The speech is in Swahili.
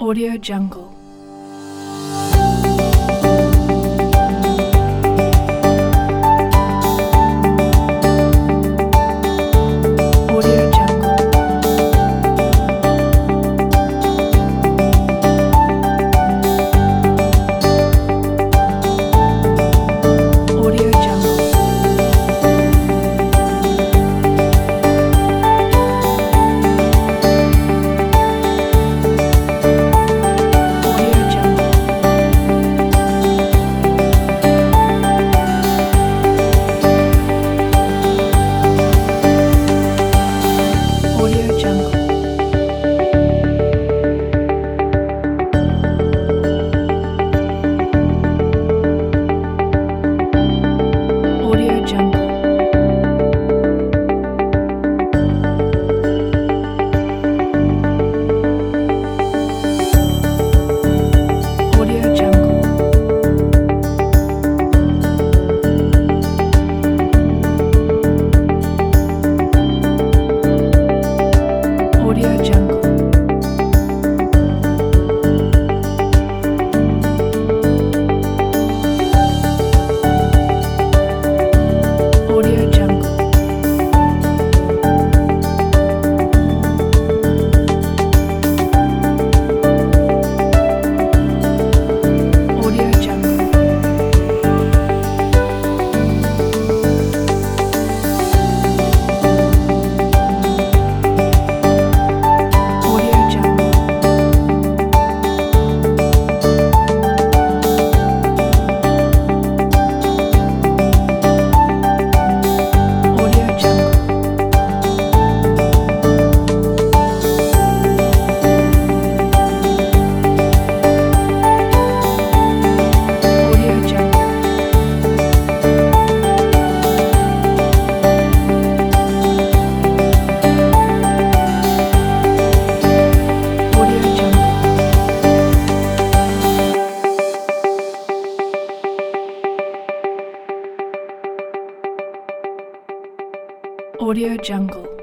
Audio Jungle. Audio Jungle. Audio Jungle. Audio Jungle. Audio Jungle. Audio Jungle. Audio Jungle. Audio Jungle. Audio Jungle. Audio Jungle. Audio Jungle. Audio Jungle. Audio Jungle. Audio Jungle.